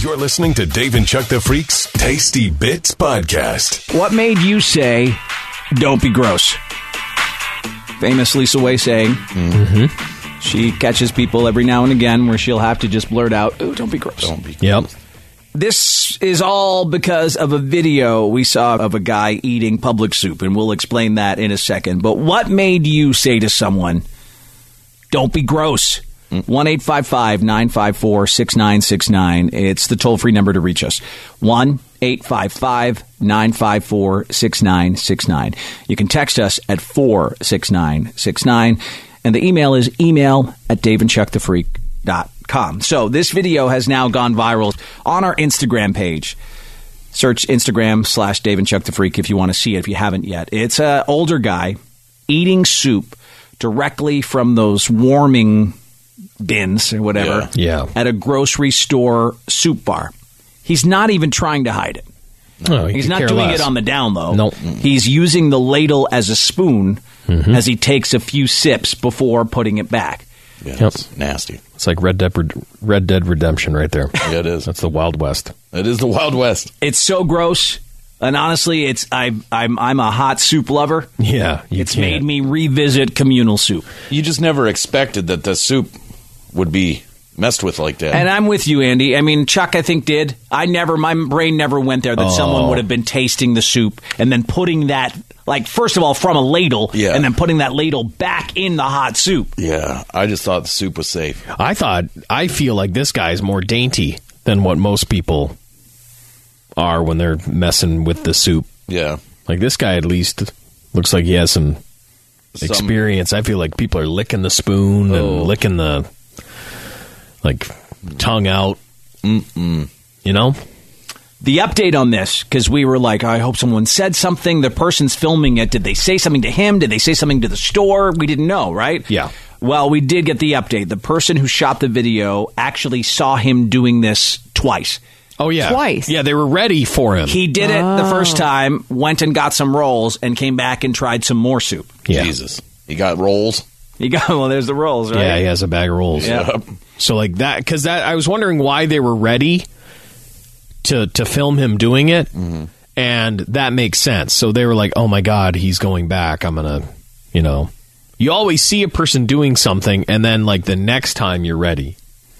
You're listening to Dave and Chuck the Freak's Tasty Bits Podcast. What made you say, don't be gross? Famous Lisa Way saying. She catches people every now and again where she'll have to just blurt out, "Ooh, don't be gross." Don't be gross. Yep. This is all because of a video we saw of a guy eating public soup, and we'll explain that in a second. But what made you say to someone, don't be gross? 1-855-954-6969. It's the toll-free number to reach us. 1-855-954-6969. You can text us at 46969. And the email is email@daveandchuckthefreak.com. So this video has now gone viral on our Instagram page. Search Instagram/Dave and Chuck the Freak if you want to see it, if you haven't yet. It's an older guy eating soup directly from those warming bins or whatever at a grocery store soup bar. He's not even trying to hide it. No, He's not doing it on the down low. Nope. He's using the ladle as a spoon as he takes a few sips before putting it back. Yeah, Yep. It's nasty. It's like Red Dead Redemption right there. Yeah, it is. That's the Wild West. It is the Wild West. It's so gross. And honestly, I'm a hot soup lover. Yeah. It's made me revisit communal soup. You just never expected that the soup would be messed with like that. And I'm with you, Andy. I mean, Chuck, I think, did. My brain never went there that someone would have been tasting the soup and then putting that, like, first of all, from a ladle, and then putting that ladle back in the hot soup. Yeah, I just thought the soup was safe. I feel like this guy's more dainty than what most people are when they're messing with the soup. Yeah. Like, this guy at least looks like he has some experience. I feel like people are licking the spoon and licking the, like, tongue out. You know? The update on this, because we were like, I hope someone said something. The person's filming it. Did they say something to him? Did they say something to the store? We didn't know, right? Yeah. Well, we did get the update. The person who shot the video actually saw him doing this twice. Oh, yeah. Twice. Yeah, they were ready for him. He did it the first time, went and got some rolls, and came back and tried some more soup. Yeah. Jesus. He got rolls? Well, there's the rolls, right? Yeah, he has a bag of rolls. Yeah. So, like that, because I was wondering why they were ready to film him doing it, and that makes sense. So they were like, oh my God, he's going back. I'm going to, You always see a person doing something, and then, like, the next time you're ready.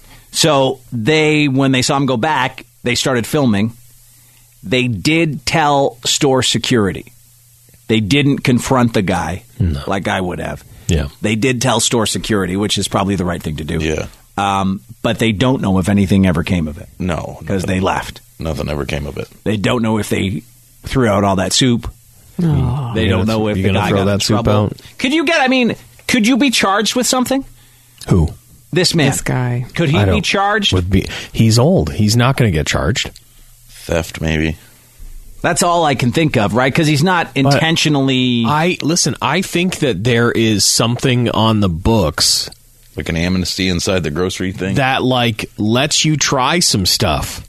So when they saw him go back, they started filming. They did tell store security. They didn't confront the guy like I would have. Yeah. They did tell store security, which is probably the right thing to do. Yeah. But they don't know if anything ever came of it. No. Because they left. Nothing ever came of it. They don't know if they threw out all that soup. They don't know if the guy got in trouble. Could you be charged with something? Who? This man. This guy. Could he be charged? He's old. He's not going to get charged. Theft, maybe. That's all I can think of, right? Because he's not intentionally... I think that there is something on the books... Like an amnesty inside the grocery thing? That, like, lets you try some stuff.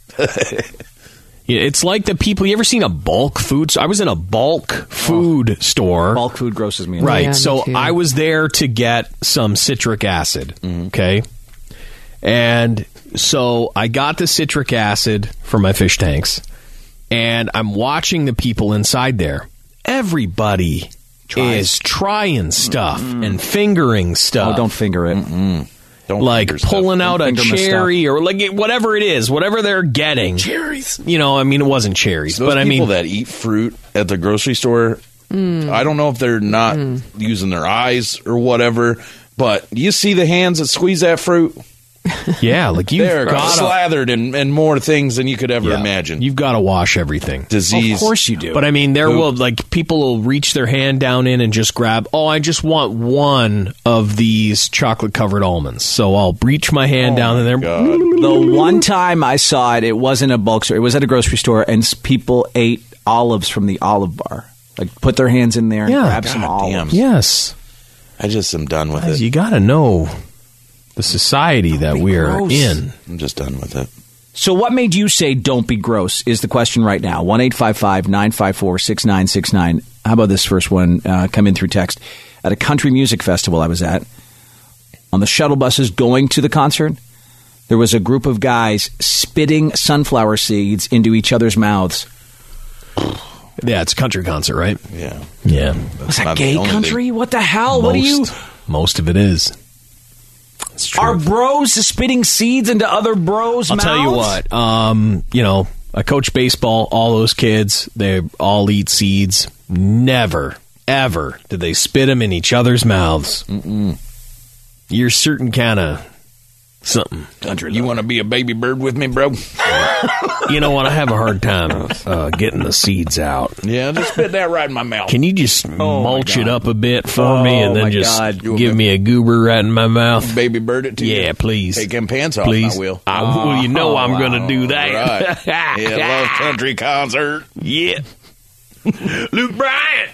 It's like the people... You ever seen a bulk food... I was in a bulk food store. Bulk food grosses me out. Right. Yeah, So me too. I was there to get some citric acid. Okay. And so I got the citric acid for my fish tanks. And I'm watching the people inside there. Everybody is trying stuff and fingering stuff. Oh, don't finger it. Don't Like finger pulling stuff. out a cherry or like whatever it is, whatever they're getting. Cherries. It wasn't cherries, Those but people that eat fruit at the grocery store, I don't know if they're not using their eyes or whatever, but you see the hands that squeeze that fruit? yeah, like They're you've got slathered in more things than you could ever imagine. You've got to wash everything. Disease. Of course you do. But people will reach their hand down in and just grab, I just want one of these chocolate covered almonds. So I'll reach my hand down in there. The one time I saw it, it wasn't a bulk store. It was at a grocery store, and people ate olives from the olive bar. Like, put their hands in there and grab some olives. Yes. I just am done with it. You got to know the society that we are in. I'm just done with it. So what made you say don't be gross is the question right now. 1-855-954-6969. How about this first one come in through text? At a country music festival I was at, on the shuttle buses going to the concert, there was a group of guys spitting sunflower seeds into each other's mouths. Yeah, it's a country concert, right? Yeah. Yeah. Was that gay country? What the hell? What are you? Most of it is. It's true. Are bros spitting seeds into other bros' I'll mouths? tell you what. I coach baseball. All those kids, they all eat seeds. Never, ever did they spit them in each other's mouths. Mm-mm. You're certain kind of something. You want to be a baby bird with me, bro? You know what? I have a hard time getting the seeds out. Yeah, just spit that right in my mouth. Can you just mulch it up a bit for me and then just give me a goober right in my mouth? Baby bird it to you? Yeah, please. Take them pants off, please. I will. You know I'm going to do that. Right. Yeah, love country concert. Yeah. Luke Bryant.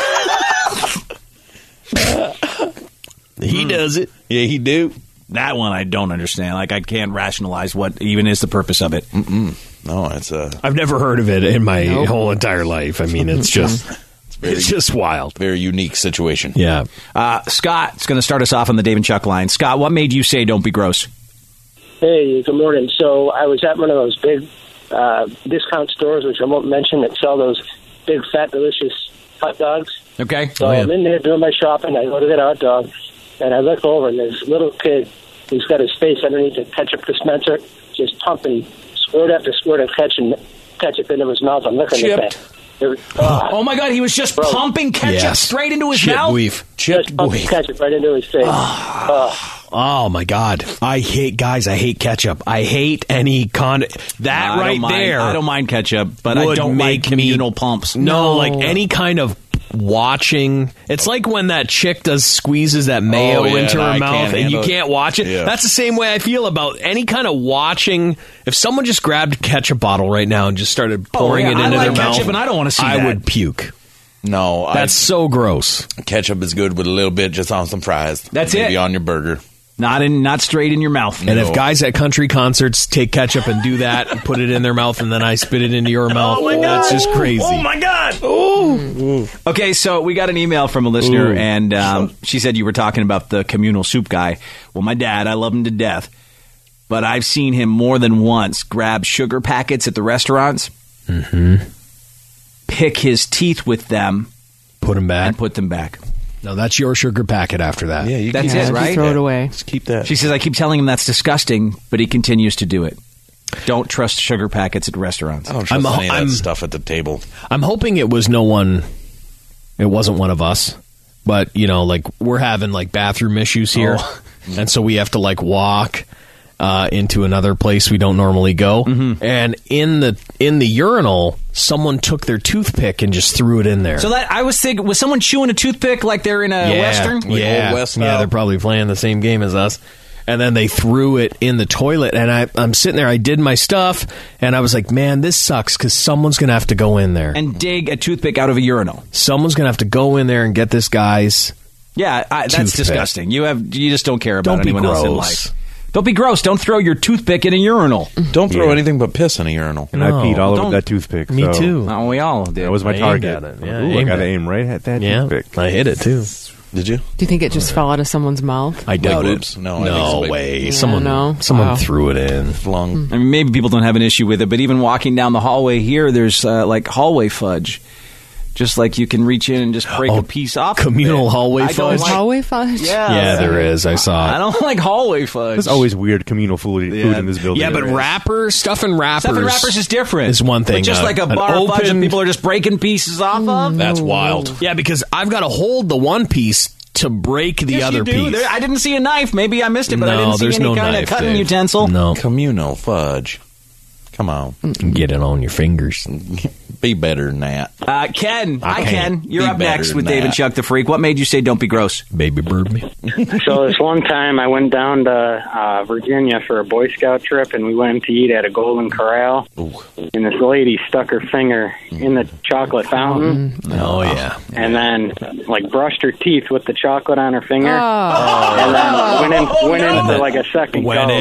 He does it. Yeah, he do. That one I don't understand. Like, I can't rationalize what even is the purpose of it. No, it's I've never heard of it in my whole entire life. I mean, it's just it's just wild. Very unique situation. Yeah. Scott's going to start us off on the Dave and Chuck line. Scott, what made you say don't be gross? Hey, good morning. So I was at one of those big discount stores, which I won't mention, that sell those big, fat, delicious hot dogs. Okay. So I'm in there doing my shopping. I go to get a hot dog, and I look over, and there's a little kid who's got his face underneath the ketchup dispenser, just pumping squirt after squirt of ketchup into his mouth. I'm looking at that. Oh, my God, he was just pumping ketchup straight into his mouth? Just pumping ketchup right into his face. Oh, my God. I hate ketchup. I hate any I don't mind ketchup, but I don't like communal pumps. No, like any kind of watching. It's like when that chick squeezes that mayo into her mouth and you can't watch it. Yeah. That's the same way I feel about any kind of watching. If someone just grabbed a ketchup bottle right now and just started pouring it into their mouth, and I don't want to see that. I would puke. No, that's so gross. Ketchup is good with a little bit just on some fries. That's Maybe on your burger. Not straight in your mouth. And if guys at country concerts take ketchup and do that and put it in their mouth and then I spit it into your mouth, that's just crazy. Oh, my God. Ooh. Okay, so we got an email from a listener, and she said you were talking about the communal soup guy. Well, my dad, I love him to death, but I've seen him more than once grab sugar packets at the restaurants, pick his teeth with them, put them back. And put them back. No, that's your sugar packet after that. Yeah, that's it, right? Throw it away. Just keep that. She says, I keep telling him that's disgusting, but he continues to do it. Don't trust sugar packets at restaurants. I don't trust any of that stuff at the table. I'm hoping it wasn't one of us. But, like, we're having, like, bathroom issues here. And so we have to, like, walk into another place we don't normally go. And in the urinal, someone took their toothpick and just threw it in there. So that I was thinking, was someone chewing a toothpick like they're in a Western? Like Old West style? They're probably playing the same game as us. And then they threw it in the toilet, and I'm sitting there, I did my stuff, and I was like, man, this sucks, because someone's going to have to go in there. And dig a toothpick out of a urinal. Someone's going to have to go in there and get this guy's that's toothpick. disgusting. You just don't care about anyone else in life. Don't be gross. Don't throw your toothpick in a urinal. Don't throw anything but piss in a urinal. And I peed all over that toothpick. Me too. Oh, we all did. That was my target. I got to aim right at that toothpick. I hit it too. Did you? Do you think it just fell out of someone's mouth? I doubt it. No way. Yeah, Someone threw it in. Flung. I mean, maybe people don't have an issue with it, but even walking down the hallway here, there's like hallway fudge. Just like you can reach in and just break a piece off. Communal hallway fudge? Hallway fudge? Yeah, there is. I saw it. I don't like hallway fudge. There's always weird communal food in this building. Yeah, but stuff and wrappers. Stuff and wrappers is different. Is one thing. But just like a bar of fudge that people are just breaking pieces off of? That's wild. Yeah, because I've got to hold the one piece to break the other piece. I didn't see a knife. Maybe I missed it, but I No, didn't see there's any no kind knife, of cutting Dave. utensil. No. Communal fudge. Come on. Get it on your fingers. Be better than that. Ken. Hi, Ken. You're Be up next better with than Dave and that. Chuck the Freak. What made you say don't be gross? Baby bird me. So this one time I went down to Virginia for a Boy Scout trip, and we went to eat at a Golden Corral. Ooh. And this lady stuck her finger in the chocolate fountain. Oh, yeah. And then, like, brushed her teeth with the chocolate on her finger. Oh. And then went in for, like, a second Went go. in.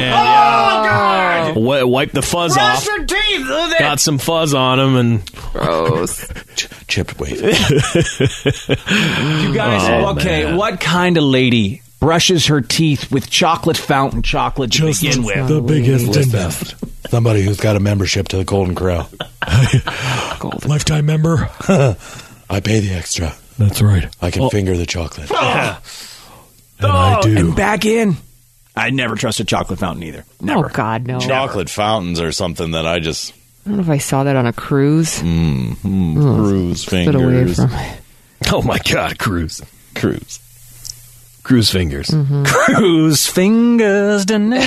God! Wipe the fuzz off. Brush your teeth with it. Got some fuzz on them and Gross. Chipped wave. You guys, okay, man. what kind of lady brushes her teeth with chocolate fountain chocolate to begin with. The biggest and best. Somebody who's got a membership to the Golden Corral. Lifetime member. I pay the extra. That's right. I can finger the chocolate. And I do. And back in. I never trust a chocolate fountain either. Never. Oh, God, no. Chocolate fountains are something that I just... I don't know if I saw that on a cruise. Cruise Get away fingers. from Oh, my God, Cruise fingers. Mm-hmm. Cruise fingers.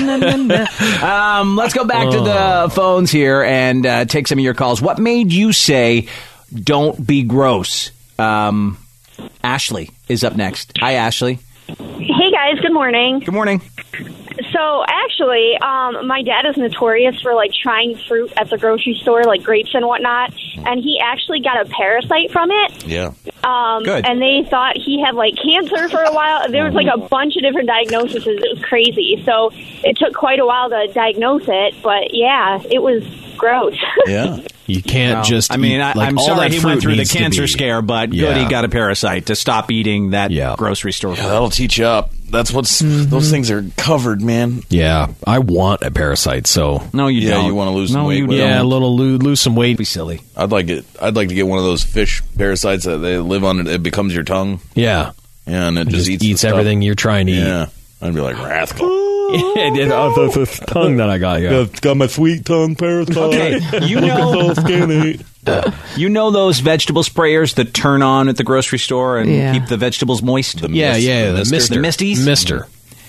Let's go back to the phones here and take some of your calls. What made you say, don't be gross? Ashley is up next. Hi, Ashley. Hey, guys. Good morning. Good morning. So, actually, my dad is notorious for, like, trying fruit at the grocery store, like grapes and whatnot, and he actually got a parasite from it. Yeah. Good. And they thought he had, like, cancer for a while. There was, like, a bunch of different diagnoses. It was crazy. So it took quite a while to diagnose it, but, yeah, it was gross. Yeah. You can't just. I mean, eat, I'm all sorry that he fruit went through the needs to cancer be- scare, but good he got a parasite to stop eating that grocery store food. Yeah, that'll teach you up. That's what's... Those things are covered, man. Yeah, I want a parasite, so... No, you don't. You want to lose some weight you with don't. Yeah, a little lose some weight. Be silly. I'd like to get one of those fish parasites that they live on. It becomes your tongue. Yeah. Yeah, and it It just just eats eats the stuff. everything you're trying to eat. Yeah. I'd be like, Rathkel. the tongue that I got, yeah. Got my sweet tongue parasite. Okay, you know, So skinny. you know those vegetable sprayers that turn on at the grocery store and Yeah. keep the vegetables moist? The Yeah, mist- yeah, the the mister. mister. The misties? Mister.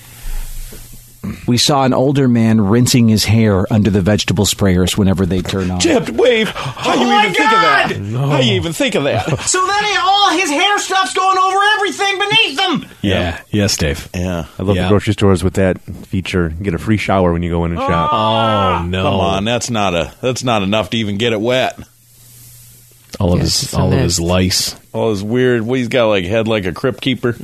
We saw an older man rinsing his hair under the vegetable sprayers whenever they turn on. Jeb, wave. How you even think of that? How you even think of that? So then all his hair stuff's going over everything beneath them. Yeah. Yes, Dave. Yeah. I love the grocery stores with that feature. You get a free shower when you go in and shop. Oh, no. Come on, that's not enough to even get it wet. All of Yes, his it's a all of his mist. lice. All this weird. Well, he's got like head like a crypt keeper.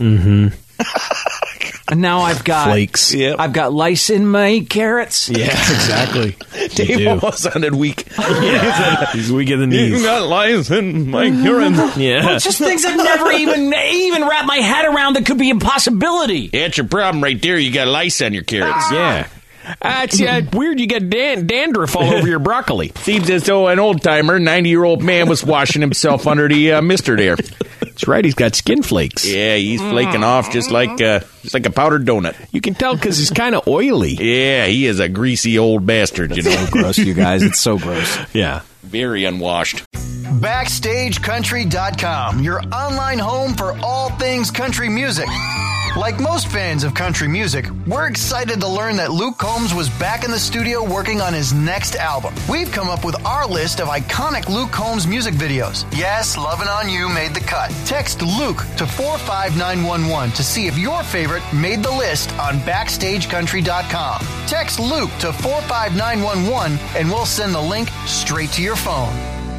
And now I've got Flakes. Yep. I've got lice in my carrots. Yeah, exactly. Dave almost sounded weak. He's weak in the You knees. got lice in my urine. Yeah. It's just things I've never even wrapped my head around that could be a possibility. That's your problem right there. You got lice on your carrots. Yeah. It's weird you get dandruff all over your broccoli. Seems as though an old timer, 90-year-old man, was washing himself under the mister there. That's right, he's got skin flakes. Yeah, he's flaking off just like a powdered donut. You can tell because he's kind of oily. Yeah, he is a greasy old bastard, you know. Gross, you guys. It's so gross. Yeah. Very unwashed. BackstageCountry.com, your online home for all things country music. Like most fans of country music, we're excited to learn that Luke Combs was back in the studio working on his next album. We've come up with our list of iconic Luke Combs music videos. Yes, Lovin' On You made the cut. Text Luke to 45911 to see if your favorite made the list on BackstageCountry.com. Text Luke to 45911 and we'll send the link straight to your phone.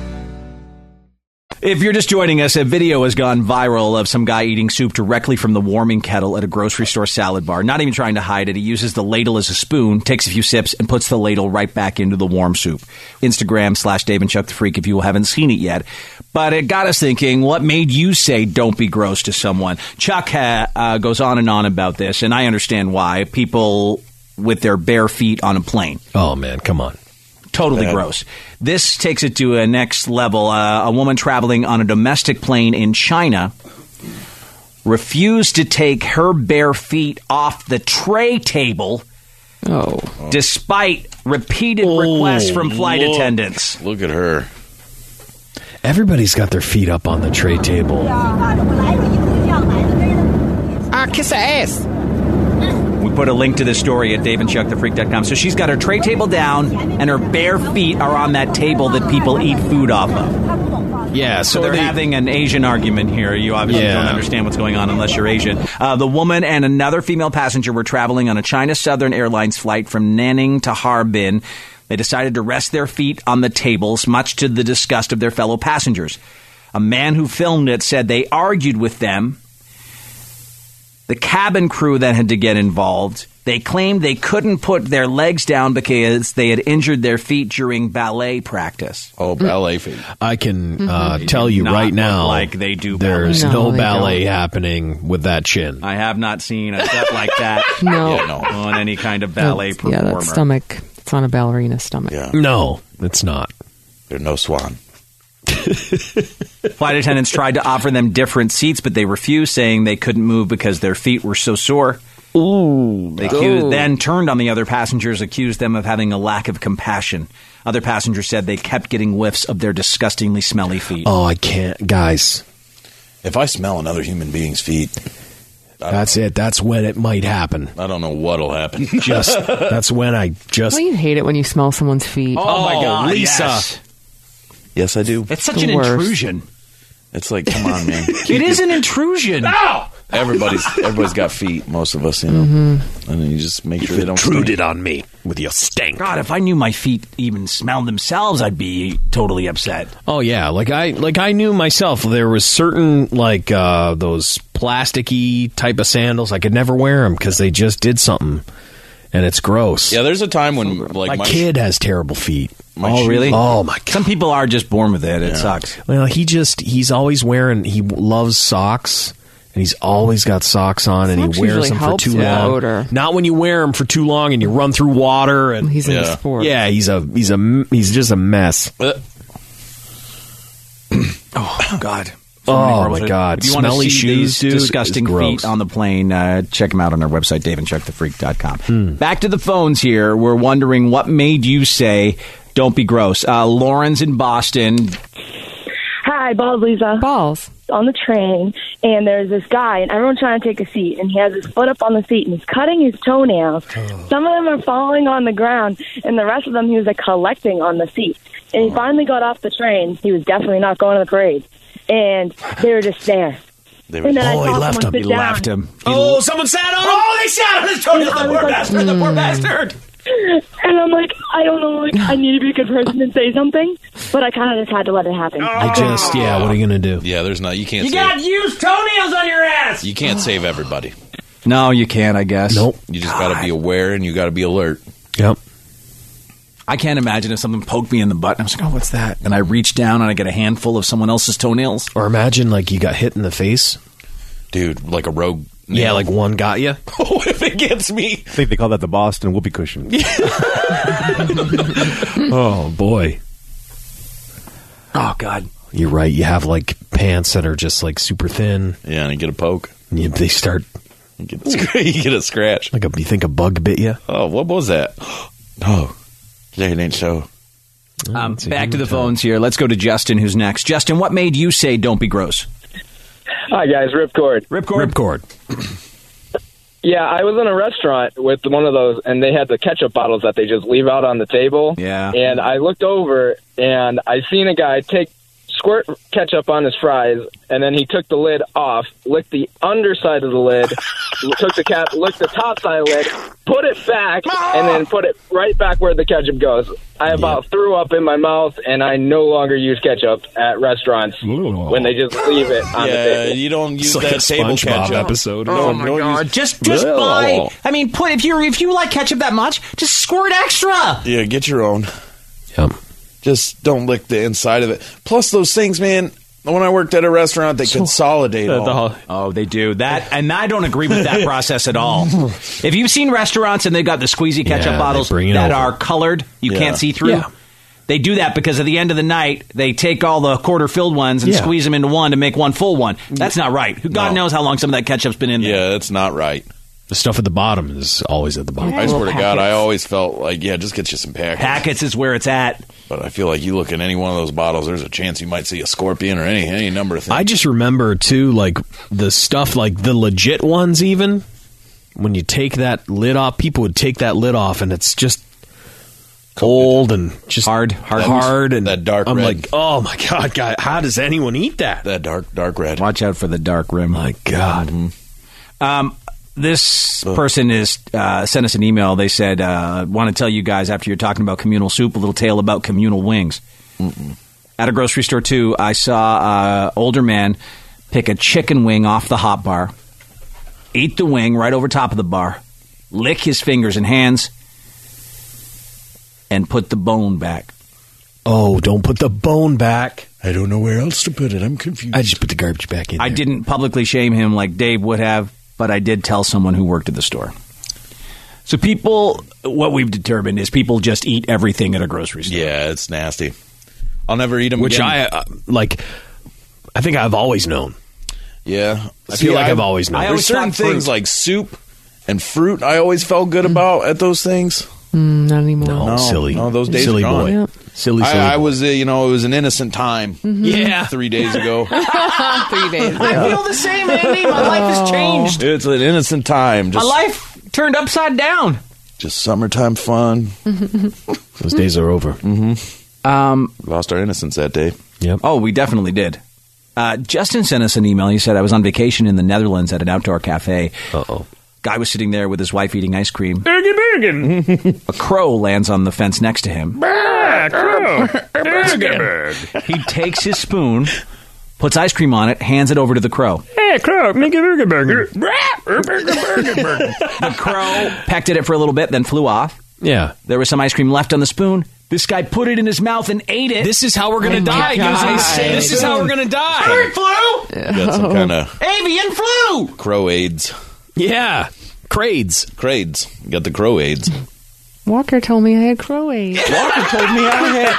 If you're just joining us, a video has gone viral of some guy eating soup directly from the warming kettle at a grocery store salad bar. Not even trying to hide it. He uses the ladle as a spoon, takes a few sips, and puts the ladle right back into the warm soup. Instagram/Dave and Chuck the Freak if you haven't seen it yet. But it got us thinking, what made you say don't be gross to someone? Chuck goes on and on about this, and I understand why. People with their bare feet on a plane. Oh, man, come on. Totally gross. This takes it to a next level. A woman traveling on a domestic plane in China refused to take her bare feet off the tray table despite repeated requests from flight attendants. Look at her. Everybody's got their feet up on the tray table. Kiss her ass. We put a link to this story at daveandchuckthefreak.com. So she's got her tray table down, and her bare feet are on that table that people eat food off of. Yeah, So they're having an Asian argument here. You obviously don't understand what's going on unless you're Asian. The woman and another female passenger were traveling on a China Southern Airlines flight from Nanning to Harbin. They decided to rest their feet on the tables, much to the disgust of their fellow passengers. A man who filmed it said they argued with them. The cabin crew then had to get involved. They claimed they couldn't put their legs down because they had injured their feet during ballet practice. Oh, ballet feet. I can tell you not right look now, like they do there's ballet. no No, they ballet happening with that chin. I have not seen a gut like that No. on any kind of ballet performer. Yeah, that stomach. It's on a ballerina's stomach. Yeah. No, it's not. There's no swan. Flight attendants tried to offer them different seats, but they refused, saying they couldn't move because their feet were so sore. Ooh. They then turned on the other passengers, accused them of having a lack of compassion. Other passengers said they kept getting whiffs of their disgustingly smelly feet. Oh, I can't. Guys. If I smell another human being's feet... That's it. That's when it might happen. I don't know what'll happen. That's when I just... Don't you hate it when you smell someone's feet? Oh, my God, Lisa. yes. Yes, I do. It's such an intrusion. It's like, come on, man. It is an intrusion. No! Everybody's got feet, most of us, you know. Mm-hmm. And then you just make sure they don't intruded stink. on me with your stank. God, if I knew my feet even smelled themselves, I'd be totally upset. Oh yeah, like I knew myself. There was certain those plasticky type of sandals. I could never wear them because they just did something, and it's gross. Yeah, there's a time when my kid has terrible feet. Oh, really? Oh my God. Some people are just born with it. It sucks. Well, he's always wearing. He loves socks. And he's always got socks on, and Socks he wears usually them for helps too with long. odor. Not when you wear them for too long and you run through water. And He's into sports. Yeah, he's just a mess. Oh, God. Oh, my God. If you want to Smelly see shoes, these dude, disgusting is gross. feet on the plane, check them out on our website, daveandchuckthefreak.com. Back to the phones here. We're wondering what made you say, don't be gross. Lauren's in Boston. Hi, Balls Lisa. Balls. On the train, and there's this guy, and everyone's trying to take a seat, and he has his foot up on the seat, and he's cutting his toenails. Some of them are falling on the ground, and the rest of them he was, collecting on the seat. And he finally got off the train. He was definitely not going to the parade. And they were just there. And then I saw someone sit down. left him. Oh, someone sat on him? Oh, they sat on his toenails. The poor bastard. The poor bastard. And I'm like, I don't know, I need to be a good person and say something, but I kind of just had to let it happen. what are you going to do? Yeah, you can't You save. got used toenails on your ass. You can't save everybody. No, you can't, I guess. Nope. You just got to be aware and you got to be alert. Yep. I can't imagine if someone poked me in the butt and I was like, oh, what's that? And I reach down and I get a handful of someone else's toenails. Or imagine you got hit in the face. Dude, like a rogue. Yeah, like one got you. Oh, if it gets me. I think they call that the Boston whoopee cushion. Oh, boy. Oh, God. You're right. You have pants that are just super thin. Yeah, and you get a poke. And they start. You get a scratch. You think a bug bit you? Oh, what was that? Oh, it ain't so. Back to the phones here. Let's go to Justin, who's next. Justin, what made you say don't be gross? Hi, guys. Ripcord. Ripcord. Yeah, I was in a restaurant with one of those, and they had the ketchup bottles that they just leave out on the table. Yeah. And I looked over, and I seen a guy squirt ketchup on his fries, and then he took the lid off, licked the underside of the lid, took the cap, licked the top side of the lid, put it back, and then put it right back where the ketchup goes. I about threw up in my mouth, and I no longer use ketchup at restaurants when they just leave it on the table. You don't use It's that table SpongeBob ketchup episode. Oh, my God. Just buy. I mean, if you like ketchup that much, just squirt extra. Yeah, get your own. Yep. Just don't lick the inside of it. Plus, those things, man, when I worked at a restaurant, they consolidate all. Oh, they do that, and I don't agree with that process at all. If you've seen restaurants and they've got the squeezy ketchup bottles that are colored, you can't see through. Yeah. They do that because at the end of the night, they take all the quarter-filled ones and squeeze them into one to make one full one. That's not right. God knows how long some of that ketchup's been in there. Yeah, that's not right. The stuff at the bottom is always at the bottom. I swear to God, I always felt like, just get you some packets. Packets is where it's at. But I feel like you look in any one of those bottles, there's a chance you might see a scorpion or any number of things. I just remember, too, the stuff, the legit ones even, when you take that lid off, people would take that lid off, and it's just old and just hard, and that dark I'm red. like, oh, my God, guy, how does anyone eat that? That dark red. Watch out for the dark rim. My God. This person is sent us an email. They said, want to tell you guys, after you're talking about communal soup, a little tale about communal wings. At a grocery store, too, I saw an older man pick a chicken wing off the hot bar, eat the wing right over top of the bar, lick his fingers and hands, and put the bone back. Oh, don't put the bone back. I don't know where else to put it. I'm confused. I just put the garbage back in there. I didn't publicly shame him like Dave would have, but I did tell someone who worked at the store. So people, what we've determined is people just eat everything at a grocery store. Yeah, it's nasty. I'll never eat them Which again. I think I've always known. Yeah. I feel like I've always known. There's certain things like soup and fruit I always felt good about at those things. Not anymore. No, silly. No, those days silly are gone. boy. Yep. Silly I boy. was, it was an innocent time. Yeah. 3 days ago. 3 days. I feel the same, Andy. My life has changed. It's an innocent time. My life turned upside down. Just summertime fun. Those days are over. Lost our innocence that day. Yep. Oh, we definitely did. Justin sent us an email. He said, I was on vacation in the Netherlands at an outdoor cafe. Uh-oh. Guy was sitting there with his wife eating ice cream. Bergen. A crow lands on the fence next to him. Crow. He takes his spoon, puts ice cream on it, hands it over to the crow. Hey, crow, make a burger. The crow pecked at it for a little bit, then flew off. Yeah. There was some ice cream left on the spoon. This guy put it in his mouth and ate it. This is how we're going to Oh my die, God. guys. This is how we're going to die. Bird flu! Got some kind of Avian flu! crow AIDS. Yeah. Crades. You got the crow AIDS. Walker told me I had crow AIDS. Walker told me I had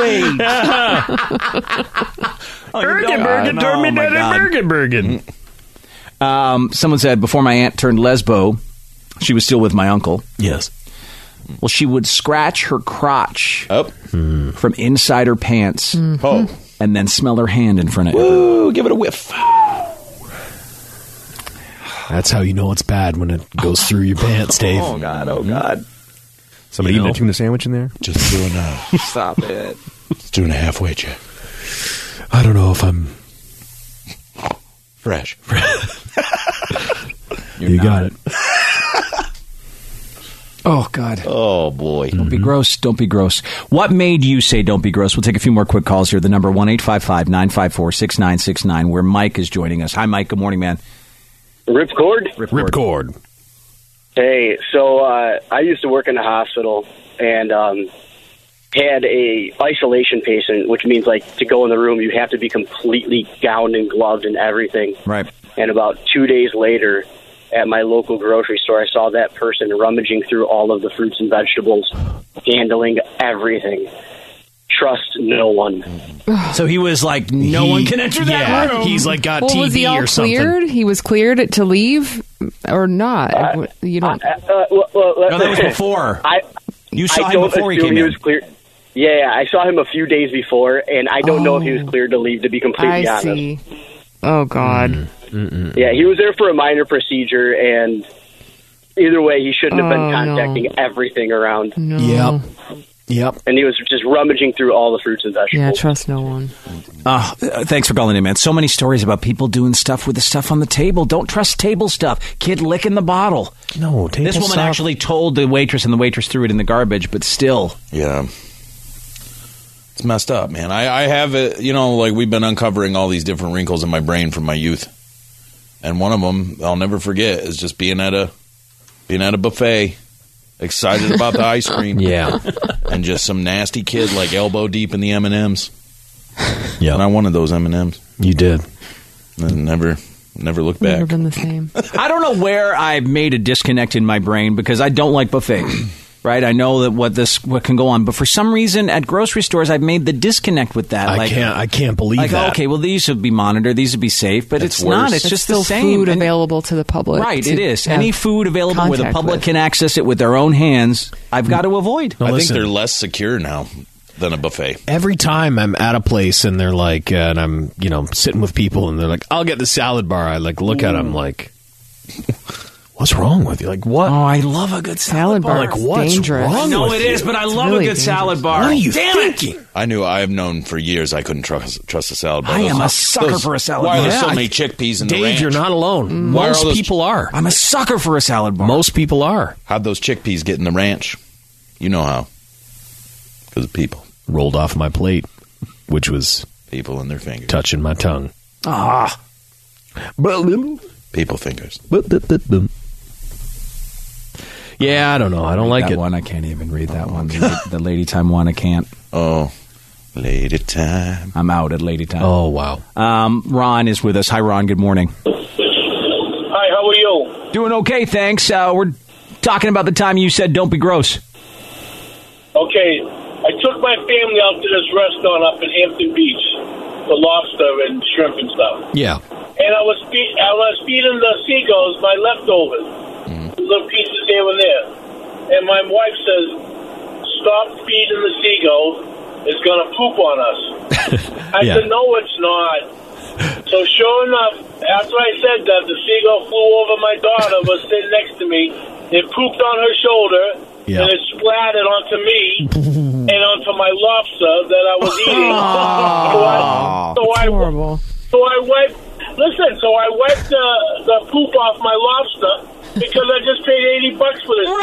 crow AIDS. Bergen told me that at Bergen. Someone said, before my aunt turned lesbo, she was still with my uncle. Yes. Well, she would scratch her crotch Oh. from inside her pants Oh. and then smell her hand in front of her. Ooh, give it a whiff. That's how you know it's bad when it goes through your pants, Dave. Oh, God. Oh, God. Somebody eating a tuna sandwich in there? Just doing Stop it. doing a halfway check. I don't know if I'm... Fresh. You got it. Oh, God. Oh, boy. Don't be gross. Don't be gross. What made you say don't be gross? We'll take a few more quick calls here. The number 1-855-954-6969, where Mike is joining us. Hi, Mike. Good morning, man. Ripcord? Ripcord. Hey, so I used to work in a hospital and had a isolation patient, which means like to go in the room, you have to be completely gowned and gloved and everything. Right. And about 2 days later, at my local grocery store, I saw that person rummaging through all of the fruits and vegetables, handling everything. Trust no one. So he was like, no one can enter that room. He's like got Well, TB was he all or something. cleared? He was cleared to leave or not? You don't. No, that was before. You saw I him don't before he assume came he in. was cleared. Yeah, I saw him a few days before, and I don't know if he was cleared to leave, to be completely I honest. see. Oh God. Yeah, he was there for a minor procedure, and either way, he shouldn't have been contacting everything around. No. Yep. And he was just rummaging through all the fruits and vegetables. Yeah, trust no one. Thanks for calling in, man. So many stories about people doing stuff with the stuff on the table. Don't trust table stuff. Kid licking the bottle. No, table This woman stuff. actually told the waitress, and the waitress threw it in the garbage, but still. Yeah. It's messed up, man. I have it, like we've been uncovering all these different wrinkles in my brain from my youth. And one of them, I'll never forget, is just being at a buffet, excited about the ice cream. Yeah. And just some nasty kid like elbow deep in the M&Ms. Yeah. And I wanted those M&Ms. You did. And never looked back. Never been the same. I don't know where I've made a disconnect in my brain because I don't like buffets. Right, I know that what can go on, but for some reason at grocery stores, I've made the disconnect with that. I can't believe that. Okay, well, these would be monitored, these would be safe, but it's not. It's just still the same. food available to the public. Right, to it is. have Any food available where the contact public with. can access it with their own hands, I've got to avoid. I think they're less secure now than a buffet. Every time I'm at a place and they're like, and I'm, sitting with people and they're like, I'll get the salad bar. I look at them like, what's wrong with you? Like, what? Oh, I love a good salad bar. Like, what's dangerous. wrong No, with it you? is, but I It's love really a good salad bar. What are you Damn thinking? it! I've known for years I couldn't trust a salad bar. I am a sucker for a salad Why bar. are there so Yeah, many chickpeas in the Dave, ranch? you're not alone. Why are Most all those- people are. I'm a sucker for a salad bar. Most people are. How'd those chickpeas get in the ranch? You know how. Because of people. Rolled off my plate, which was People and their fingers. touching my tongue. Ah. People fingers. Yeah, I don't know. I don't like that it. one. I can't even read that one. The Lady Time one, I can't. Oh, Lady Time. I'm out at Lady Time. Oh, wow. Ron is with us. Hi, Ron. Good morning. Hi, how are you? Doing okay, thanks. We're talking about the time you said don't be gross. Okay, I took my family out to this restaurant up in Hampton Beach for lobster and shrimp and stuff. Yeah. And I was feeding the seagulls my leftovers, little pieces here and there. And my wife says, "Stop feeding the seagulls. It's going to poop on us." I said, "No, it's not." So sure enough, after I said that, the seagull flew over my daughter, was sitting next to me. It pooped on her shoulder, and it splattered onto me and onto my lobster that I was eating. So I wiped. Listen, so I wiped the poop off my lobster because I just paid $80 for this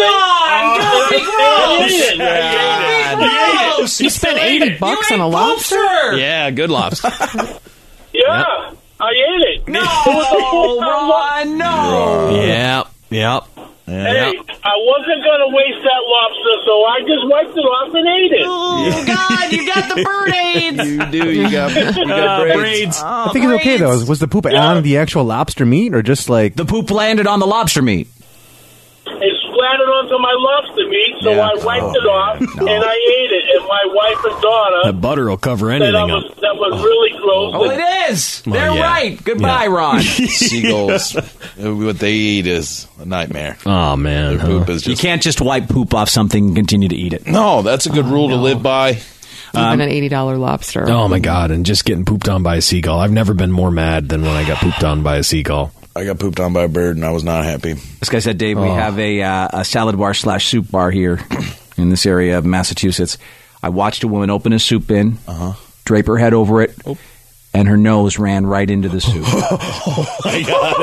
thing. You spent $80 on a lobster? Yeah, good lobster. Yeah, I ate it. No, Ron, no. Yep. Hey, I wasn't going to waste that lobster, so I just wiped it off and ate it. Oh, God, you got the bird aids. You do. You got braids. I think it's okay, though. Was the poop on the actual lobster meat or just like... The poop landed on the lobster meat. It splattered onto my lobster meat, so I wiped it off, and I ate it. And my wife and daughter That butter will cover said anything up. that was really gross. Oh, it is. Well, They're yeah. right. Goodbye, Ron. Seagulls, what they eat is a nightmare. Oh, man. Their poop is You just... can't just wipe poop off something and continue to eat it. No, that's a good rule to live by. Even an $80 lobster. Oh, my God. And just getting pooped on by a seagull. I've never been more mad than when I got pooped on by a seagull. I got pooped on by a bird, and I was not happy. This guy said, Dave, we have a salad bar / soup bar here in this area of Massachusetts. I watched a woman open a soup bin, drape her head over it, and her nose ran right into the soup. Oh, my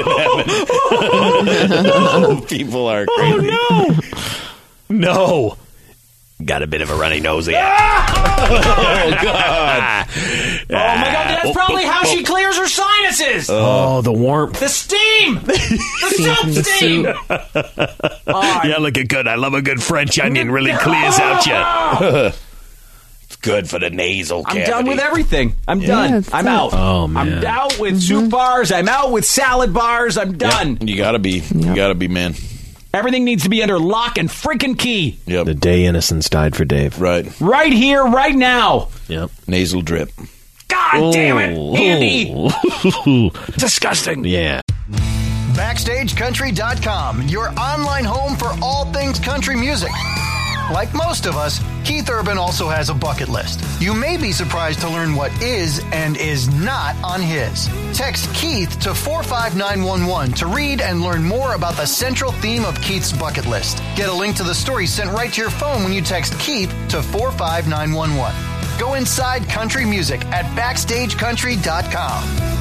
God. People are crazy. Oh, no. Got a bit of a runny nose again. Oh, God. Oh, my God, that's probably how she clears her sinuses. Oh, the warmth. The steam. The soup steam. Yeah, looking good. I love a good French onion. Really clears out you. It's good for the nasal cavity. I'm done with everything. I'm done. I'm out. Oh, man. I'm out with soup bars. I'm out with salad bars. I'm done. You gotta be. You gotta be, man. Everything needs to be under lock and freaking key. Yep. The day innocence died for Dave. Right. Right here, right now. Yep. Nasal drip. God damn it, Andy. Disgusting. Yeah. BackstageCountry.com, your online home for all things country music. Like most of us, Keith Urban also has a bucket list. You may be surprised to learn what is and is not on his. Text Keith to 45911 to read and learn more about the central theme of Keith's bucket list. Get a link to the story sent right to your phone when you text Keith to 45911. Go inside country music at BackstageCountry.com.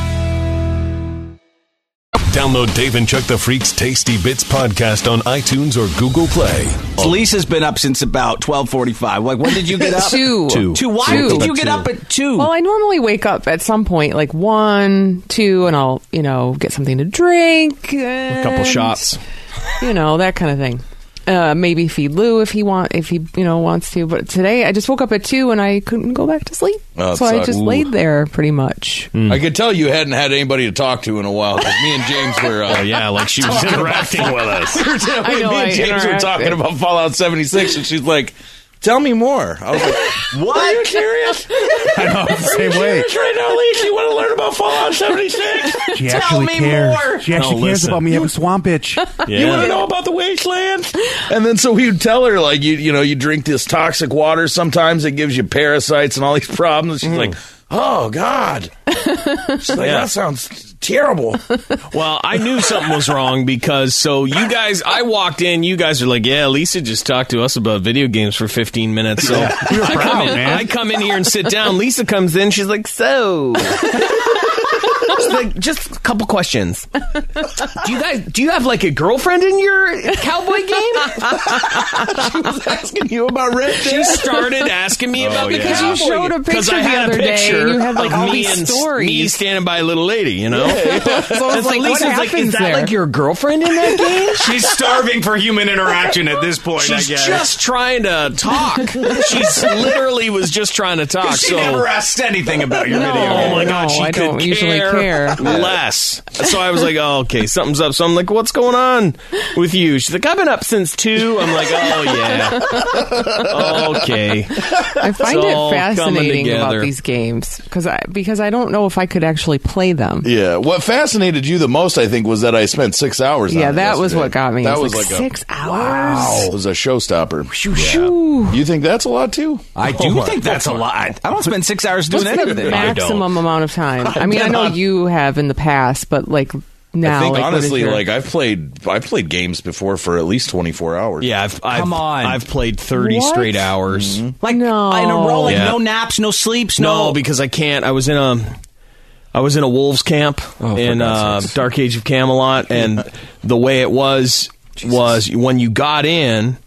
Download Dave and Chuck the Freak's Tasty Bits podcast on iTunes or Google Play. Lisa's been up since about 12:45. Like, when did you get up? 2. 2. Why did you get up at 2? Well, I normally wake up at some point, like 1, 2, and I'll, get something to drink. A couple shots. That kind of thing. Maybe feed Lou if he wants to. But today I just woke up at 2 and I couldn't go back to sleep. Oh, so I just laid there pretty much. I could tell you hadn't had anybody to talk to in a while because me and James were. Like she was interacting with us. I know, me and James were talking about Fallout 76, and she's like, "Tell me more." I was like, "What? Are you curious?" I know, I'm the same way. Right now, Lisa, you want to learn about Fallout 76? She Tell actually me cares. more. She actually cares about me having swamp itch. You want to know about the wasteland? And then so we would tell her, like, you drink this toxic water. Sometimes it gives you parasites and all these problems. She's like, "Oh, God." She's like, "That sounds terrible." Well, I knew something was wrong because I walked in, you guys are like, "Yeah, Lisa just talked to us about video games for 15 minutes." So I come in here and sit down. Lisa comes in, she's like, "So just a couple questions. Do you have like a girlfriend in your cowboy game? She was asking you about Red Dead. She started asking me about the Because you cowboy showed a game. 'Cause picture I the had a other day, picture and you had like of all me these and stories. me standing by a little lady, you know. So I was like, what Lisa's like, happens is that there? like your girlfriend in that game? She's starving for human interaction at this point, She's I guess. just trying to talk. She's literally was just trying to talk. She So never asked anything about your No. video. oh my god, she I could don't usually care. less. So I was like, oh, okay, something's up. So I'm like, what's going on with you? She's like, I've been up since 2. I'm like, oh yeah, okay. I find It's it all coming fascinating about together. these games because I don't know if I could actually play them. Yeah, what fascinated you the most, I think, was that I spent 6 hours. Yeah, on it that was yesterday. what got me. That It was like like 6 hours. Wow, it was a showstopper. Shoo. You think that's a lot too? I do think that's a lot. I don't spend 6 hours doing What's the anything. maximum amount of time? I mean, I know you have in the past, but like now, I think like, what is honestly, your- like I've played games before for at least 24 hours. Yeah, I've Come on. I've played 30 What? straight hours. Like No. in a row, like Yeah. no naps, no sleeps, No, because I can't. I was in a wolves camp in Dark Age of Camelot, and the way it was when you got in.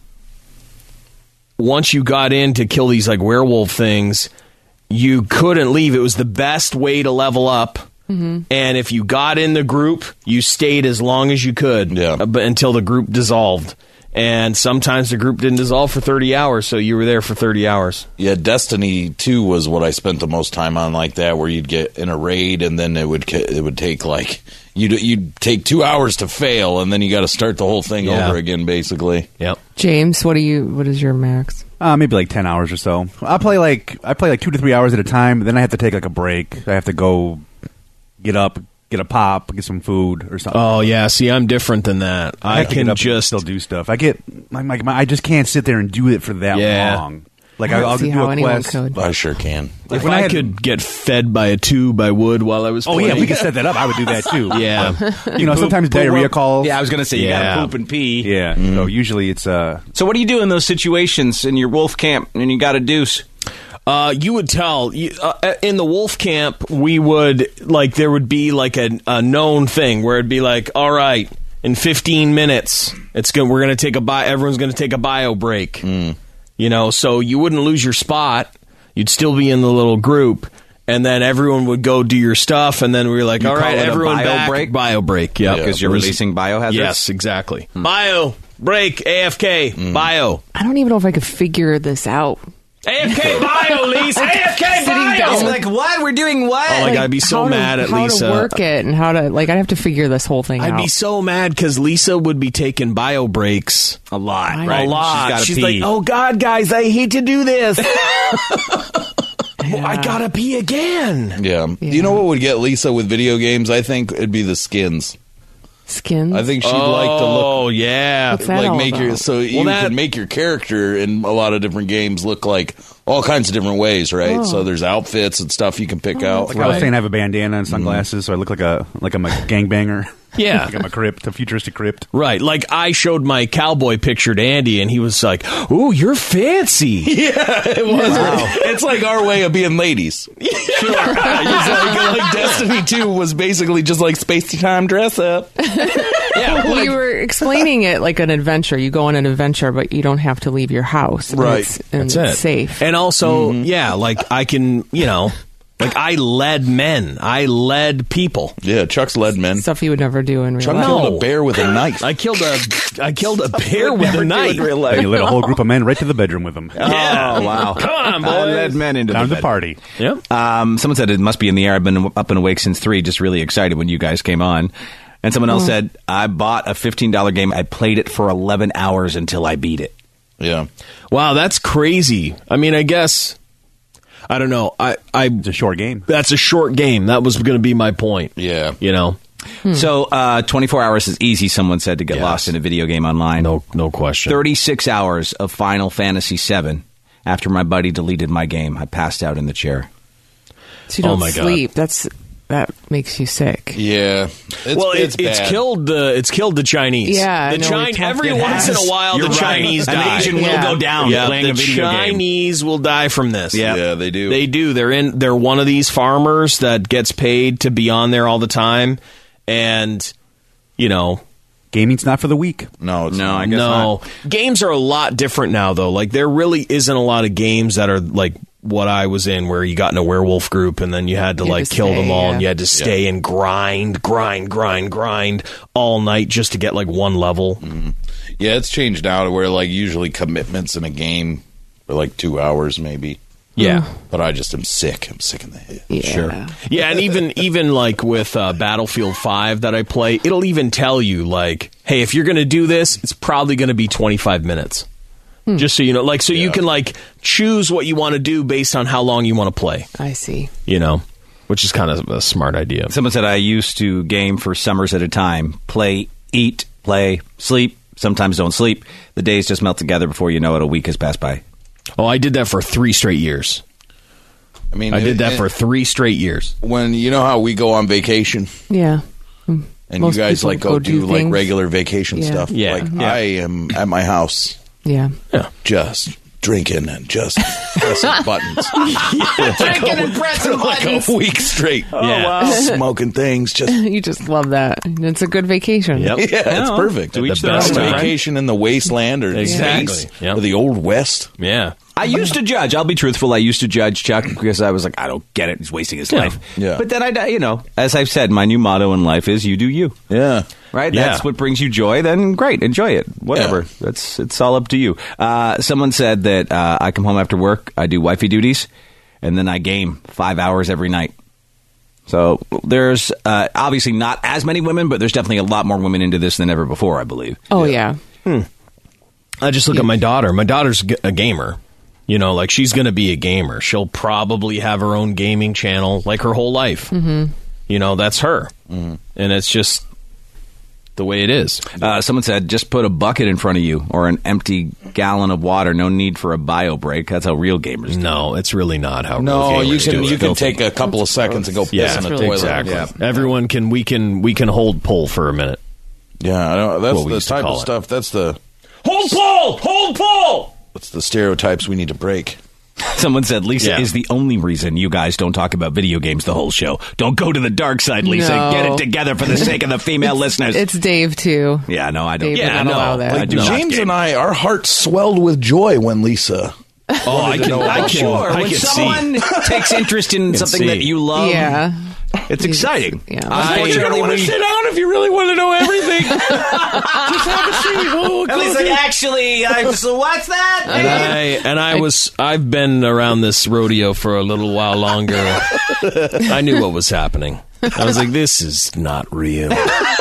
Once you got in to kill these like werewolf things, you couldn't leave. It was the best way to level up. Mm-hmm. And if you got in the group, you stayed as long as you could, but until the group dissolved. And sometimes the group didn't dissolve for 30 hours, so you were there for 30 hours. Yeah, Destiny 2 was what I spent the most time on like that, where you'd get in a raid and then it would take like you'd take 2 hours to fail, and then you got to start the whole thing over again, basically. Yep. James, what is your max? Maybe like 10 hours or so. I play like 2 to 3 hours at a time. Then I have to take like a break. I have to go get up, get a pop, get some food or something. Oh yeah, see, I'm different than that. I have to get can up and just still do stuff. I get I just can't sit there and do it for that long. Like I don't I'll see do how a anyone quest. could. I sure can. If when I, I had- could get fed by a tube, I would while I was Oh playing. yeah, we could set that up. I would do that too. Yeah. You know, sometimes diarrhea calls. Yeah, I was going to say you got to poop and pee. Yeah. So usually it's So what do you do in those situations in your wolf camp and you got a deuce? You would tell in the wolf camp. We would there would be like a known thing where it'd be like, all right, in 15 minutes, we're going to take everyone's going to take a bio break. You know, so you wouldn't lose your spot. You'd still be in the little group, and then everyone would go do your stuff, and then we were like, You all call right, it a everyone bio back. break? Bio break, yeah, Because you're releasing biohazards? Yes, exactly. Bio break, AFK, bio. I don't even know if I could figure this out. AFK bio, Lisa. AFK bio. down. Like, what? We're doing what? Oh my God, I'd be so mad at Lisa. How to work it and how to I'd have to figure this whole thing out. I'd be so mad because Lisa would be taking bio breaks a lot, I right? a lot. She's She's gotta pee. like, oh God, guys, I hate to do this. I gotta pee again. Yeah. You know what would get Lisa with video games? I think it'd be the skins. Skins? I think she'd like to look. Oh yeah, What's that all make your about? so you can make your character in a lot of different games look like all kinds of different ways, right? Oh. So there's outfits and stuff you can pick out. like I was saying, I have a bandana and sunglasses, so I look like I'm a gangbanger. Yeah. Like I'm a crypt, a futuristic crypt. Right, like I showed my cowboy picture to Andy, and he was like, "Ooh, you're fancy." Yeah, it was. It's like our way of being ladies. Sure. like Destiny 2 was basically just like space time dress up. Yeah, well, you were explaining it like an adventure. You go on an adventure, but you don't have to leave your house. And Right. and That's it's it. safe. And also, yeah, like I can, like I led men, I led people. Yeah, Chuck's led men. Stuff you would never do in real Chuck life. killed a bear with a knife. I killed a bear with a knife. And you led a whole group of men right to the bedroom with them. Yeah. Oh, wow. Come on, I boys. led men into Down to the the party. Yep. Someone said it must be in the air. I've been up and awake since 3, just really excited when you guys came on. And someone else said, I bought a $15 game. I played it for 11 hours until I beat it. Yeah. Wow, that's crazy. I mean, I guess I don't know. It's a short game. That's a short game. That was going to be my point. Yeah. So 24 hours is easy, someone said, to get lost in a video game online. No question. 36 hours of Final Fantasy VII. After my buddy deleted my game, I passed out in the chair. So you don't my God. sleep. That's that makes you sick. Yeah. It's bad. killed the Chinese. Yeah, Every once in a while, You're the right. Chinese An die. Asian will go down playing the a video game. Chinese will die from this. Yeah, they do. They do. They're one of these farmers that gets paid to be on there all the time, and gaming's not for the weak. No, it's I guess no. Games are a lot different now, though. Like there really isn't a lot of games that are like what I was in, where you got in a werewolf group and then you had to kill them all, and you had to stay and grind all night just to get like one level. Mm-hmm. Yeah, it's changed now to where like usually commitments in a game are like 2 hours maybe. Yeah. But I just am sick. I'm sick in the head. Yeah. Sure. Yeah, and even like with Battlefield 5 that I play, it'll even tell you like, hey, if you're going to do this, it's probably going to be 25 minutes. Just so you know, like, so you can like choose what you want to do based on how long you want to play. I see. Which is kind of a smart idea. Someone said I used to game for summers at a time. Play, eat, play, sleep. Sometimes don't sleep. The days just melt together before you know it. A week has passed by. Oh, I did that for 3 straight years. I mean, I did that for 3 straight years. When you know how we go on vacation, Yeah. and Most you guys people like go do like things. regular vacation Yeah. stuff. Yeah. Like Yeah. I am at my house, Yeah. just drinking and just pressing buttons. Drinking and pressing like buttons. a week straight. wow. Smoking things. Just You just love that. It's a good vacation. yeah, it's perfect. To each The their best own, right? vacation in the wasteland or Exactly. space Yep. or the old west. Yeah. I used to judge. I'll be truthful. I used to judge Chuck because I was like, I don't get it. He's wasting his life. Yeah. But then as I've said, my new motto in life is you do you. Yeah. Right? Yeah. That's what brings you joy. Then great. Enjoy it. Whatever. It's all up to you. Someone said that I come home after work, I do wifey duties, and then I game 5 hours every night. So there's obviously not as many women, but there's definitely a lot more women into this than ever before, I believe. Oh, yeah. I just look at my daughter. My daughter's a gamer. Like she's going to be a gamer. She'll probably have her own gaming channel like her whole life. Mm-hmm. That's her. Mm-hmm. And it's just the way it is. Someone said, just put a bucket in front of you or an empty gallon of water. No need for a bio break. That's how real gamers do. No, it's really not how No, real you gamers do can it. take a couple of seconds and go piss in a toilet. Exactly. Yeah. Everyone can we can hold pull for a minute. Yeah, I know. That's What we the used to type call of it. stuff. That's the Hold pull. That's the stereotypes we need to break. Someone said Lisa is the only reason you guys don't talk about video games the whole show. Don't go to the dark side, Lisa. No. Get it together for the sake of the female listeners. It's Dave, too. Yeah, no, I don't. Dave would Yeah, not allow no. that. I do not James game. and I, our hearts swelled with joy when Lisa. Oh, I can Sure, when someone takes interest in something that you love, Yeah. it's exciting. Yeah. Unfortunately, want to sit down if you really want to know everything. Just have a seat. And he's like, actually, so what's that? I've been around this rodeo for a little while longer. I knew what was happening. I was like, this is not real.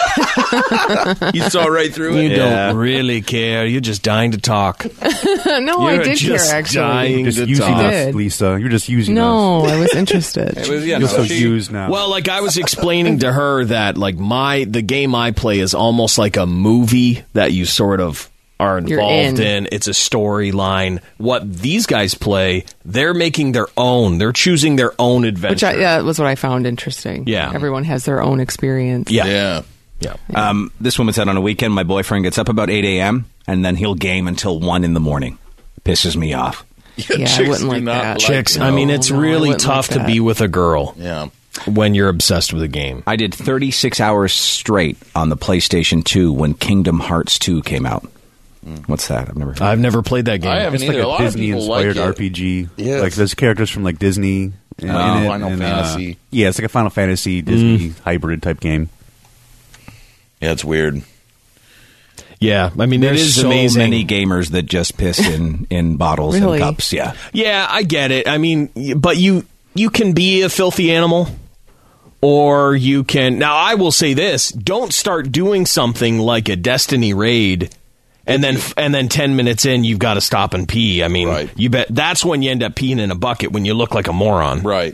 You saw right through You it. don't really care. You're just dying to talk. No, I You're did care, just actually. dying Just to using talk. us, Did. Lisa. You're just using us. No, I was interested. You're so used now. Well, like I was explaining to her that like the game I play is almost like a movie that you sort of are You're involved in. in. It's a storyline. What these guys play, they're making their own. They're choosing their own adventure. Which that was what I found interesting. Yeah. Everyone has their own experience. Yeah. This woman said on a weekend, my boyfriend gets up about 8 a.m. and then he'll game until 1 in the morning. Pisses me off. Yeah, I wouldn't like that. Chicks, I mean, it's No, I really wouldn't tough like to be with a girl. Yeah. When you're obsessed with a game. I did 36 hours straight on the PlayStation 2 when Kingdom Hearts 2 came out. What's that? I've never played that game. I haven't It's like either. A a lot of Disney people like inspired it. RPG. Yes. Like there's characters from like Disney in it. Final and, Fantasy. Yeah, it's like a Final Fantasy Disney hybrid type game. Yeah, it's weird. Yeah, I mean, There's it is so amazing. many gamers that just piss in bottles Really? and cups. Yeah. Yeah, I get it. I mean, but you can be a filthy animal, or you can. Now, I will say this: don't start doing something like a Destiny raid, and then 10 minutes in, you've got to stop and pee. I mean, you bet that's when you end up peeing in a bucket when you look like a moron. Right.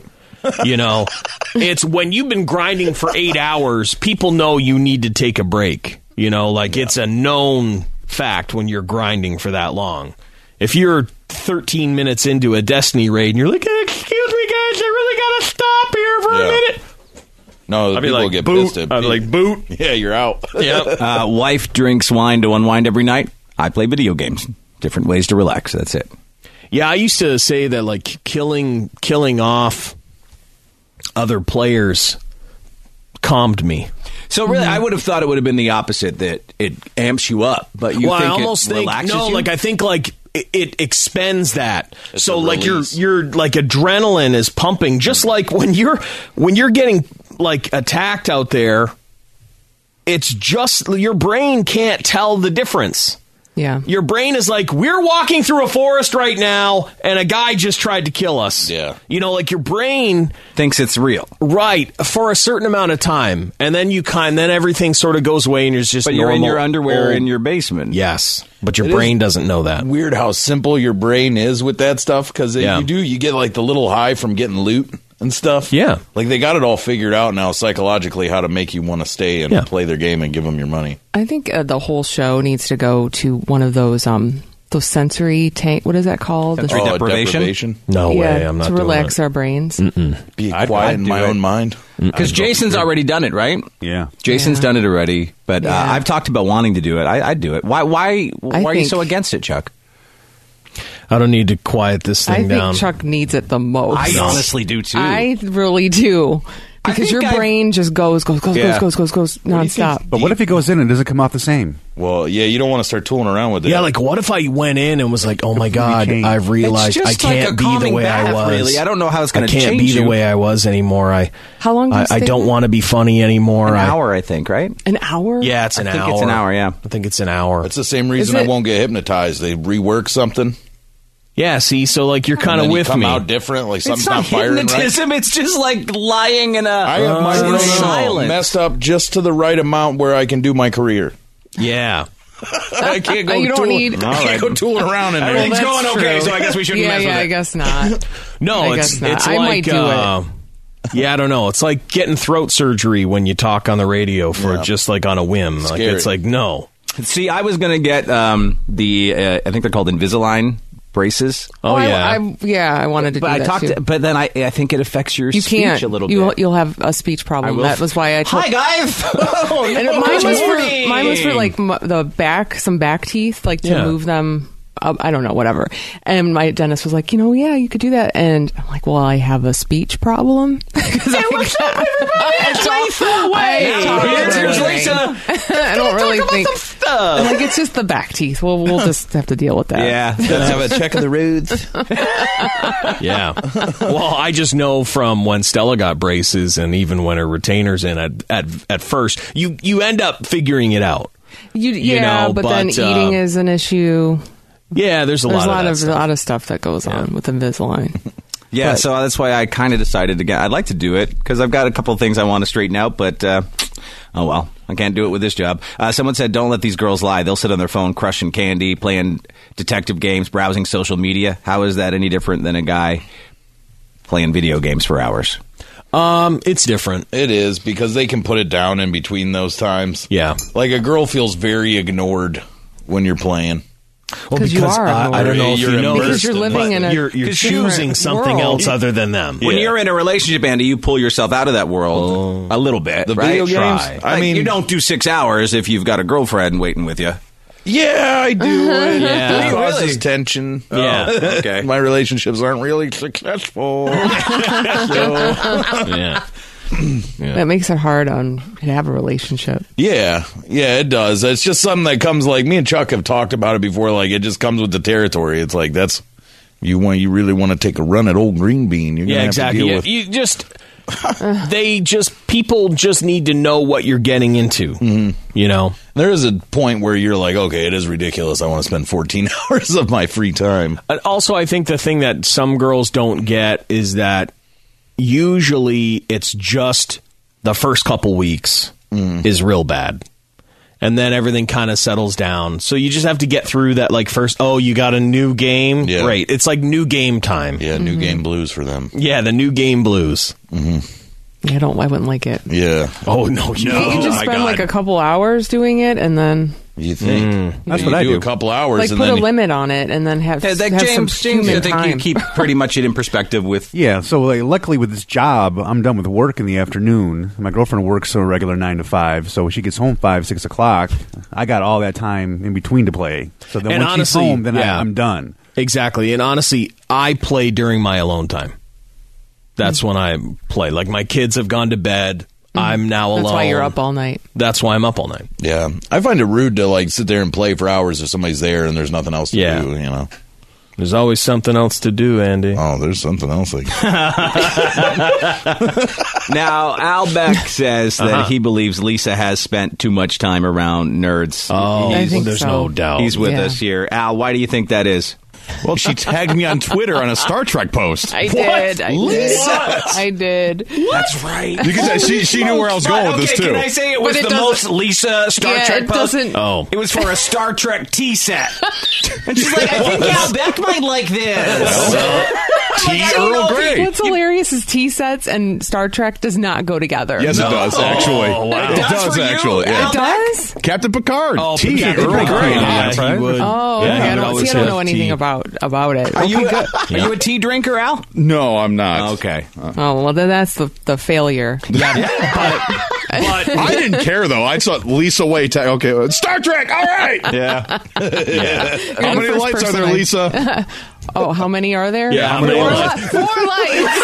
It's when you've been grinding for 8 hours. People know you need to take a break. It's a known fact when you're grinding for that long. If you're 13 minutes into a Destiny raid and you're like, excuse me, guys, I really got to stop here for a minute. No, I'd be people like, get boot. pissed at I'd be like, boot. Yeah, you're out. Yep. Wife drinks wine to unwind every night. I play video games. Different ways to relax. That's it. Yeah, I used to say that like killing off other players calmed me. So really, I would have thought it would have been the opposite, that it amps you up. But you think I almost it relaxes think no, you? like I think like it expends that. It's so a like release. you're like adrenaline is pumping, just like when you're getting like attacked out there. It's just your brain can't tell the difference. Yeah. Your brain is like, we're walking through a forest right now, and a guy just tried to kill us. Yeah. You know, like your brain thinks it's real. Right. For a certain amount of time. And then then everything sort of goes away, and you're just But you're in normal, your underwear old- in your basement. Yes. But your It brain is doesn't know that. Weird how simple your brain is with that stuff, because Yeah. you get like the little high from getting loot and stuff. Yeah. Like they got it all figured out now psychologically how to make you want to stay and play their game and give them your money. I think the whole show needs to go to one of those sensory tank. What is that called? Sensory deprivation? No yeah, way. I'm not to doing relax it. our brains. Be quiet in my own mind. Because Jason's already done it, right? Yeah. Jason's done it already. But I've talked about wanting to do it. I'd do it. Why are you think- so against it, Chuck? I don't need to quiet this I thing think down. Chuck needs it the most. I honestly do, too. I really do. Because your brain just goes nonstop. But what if he goes in and doesn't come out the same? Well, yeah, you don't want to start tooling around with it. Yeah, like what if I went in and was like, oh my God, can't. I've realized It's I just like can't a be the calming way I bath, was. really. I don't know how it's gonna I can't change be the you. way I was anymore. How long do you I stay don't there? want to be funny anymore. An hour, I think, right? An hour? Yeah, it's an I hour. think it's an hour, yeah. I think it's an hour. It's the same reason Is I it- won't get hypnotized. They rework something. Yeah, see, so like you're kind and of then you with come me. out different, like It's something's not not firing right. hypnotism. It's just like lying in a I have my brain silence. messed up just to the right amount where I can do my career. Yeah. I can't go You don't tooling. need- I can't go tooling around in there. Everything's Well, going that's okay, true. so I guess we shouldn't mess with it. I guess not. No, I it's guess not. it's I like might do it. Yeah, I don't know. It's like getting throat surgery when you talk on the radio for just like on a whim. Like Scary. it's like no. See, I was going to get I think they're called Invisalign braces. Oh, yeah. I wanted to But do I that talked, too. but then I think it affects your You speech can't. a little bit. You'll have a speech problem. That was why I told. Hi guys. And mine was for like the back, some back teeth, like to Yeah. move them. I don't know, whatever. And my dentist was like, yeah, you could do that. And I'm like, well, I have a speech problem. What's up, everybody? It's Lisa. Here's Lisa. I don't really think. Stuff. I'm like, it's just the back teeth. We'll just have to deal with that. Yeah, Gotta have a check of the roads. Yeah. Well, I just know from when Stella got braces and even when her retainers in at first, you end up figuring it out. You know, but then eating is an issue. Yeah, there's a There's lot of that a lot of stuff that goes on with Invisalign. Yeah, But- so that's why I kind of decided to get. I'd like to do it because I've got a couple of things I want to straighten out, but oh well, I can't do it with this job. Someone said, "Don't let these girls lie. They'll sit on their phone crushing candy, playing detective games, browsing social media. How is that any different than a guy playing video games for hours?" It's different. It is, because they can put it down in between those times. Yeah. Like a girl feels very ignored when you're playing. Well, 'Cause you are I don't know if You're you know Because immersed you're in living it. in a you're different choosing something world. else other than them. When Yeah. you're in a relationship, Andy, you pull yourself out of that world a little bit. The right? video games? Try. I Like, mean- you don't do 6 hours if you've got a girlfriend waiting with you. Yeah, I do. It Yeah. causes Really? tension. Yeah. Okay. My relationships aren't really successful. Yeah. That makes it hard to have a relationship. Yeah, it does. It's just something that comes, like, me and Chuck have talked about it before. Like, it just comes with the territory. It's like, that's you really want to take a run at old green bean. You're gonna Yeah, have exactly. To deal Yeah, with. you just people just need to know what you're getting into. Mm-hmm. You know, There is a point where you're like, okay, it is ridiculous. I want to spend 14 hours of my free time. Also, I think the thing that some girls don't get is that usually it's just the first couple weeks is real bad. And then everything kind of settles down. So you just have to get through that, like, first, you got a new game? Yeah. Great. It's like new game time. Yeah, new game blues for them. Yeah, the new game blues. I wouldn't like it. Yeah. Oh, no. Can't you just spend like a couple hours doing it and then You think? That's You what I do. A couple hours, Like and put then a limit on it, and then have, Like have some James, human I think time. you keep pretty much it in perspective with. Yeah, so like, luckily with this job, I'm done with work in the afternoon. My girlfriend works a regular 9 to 5, so when she gets home 5, 6 o'clock, I got all that time in between to play. So then And when honestly, she's home, then yeah. I'm done. Exactly. And honestly, I play during my alone time. That's when I play. Like, my kids have gone to bed. I'm now alone. That's why you're up all night. That's why I'm up all night. Yeah. I find it rude to, like, sit there and play for hours if somebody's there and there's nothing else to do, you know? There's always something else to do, Andy. Oh, there's something else. Like Now, Al Beck says that he believes Lisa has spent too much time around nerds. Oh, I think there's so. no doubt. He's with Yeah. us here. Al, why do you think that is? Well, she tagged me on Twitter on a Star Trek post. I did. I did. That's right. You can say she knew where I was going with this too. Can I say it was But it the doesn't- most Lisa Star Yeah, Trek it post? doesn't- Oh. It was for a Star Trek tea set. And she's like, I think Al Beck might like this. Tea Earl Grey. What's hilarious is tea sets and Star Trek does not go together. Yes, it does actually. wow. It does for you, actually. Al Yeah. It does? Captain Picard. Oh, Tea Captain Earl Picard. Grey. Yeah, he would. Oh, Yeah, okay. he I would don't, always see, I don't have know anything tea. about it. Are you, good. are you a tea drinker, Al? No, I'm not. Okay. Oh, well, then that's the failure. But I didn't care though. I saw Lisa Way. Okay, Star Trek. All right. Yeah. Yeah. You're How the many first lights are person there, I- Lisa? Oh, how many are there? Yeah, how many Four are there? 4 lights.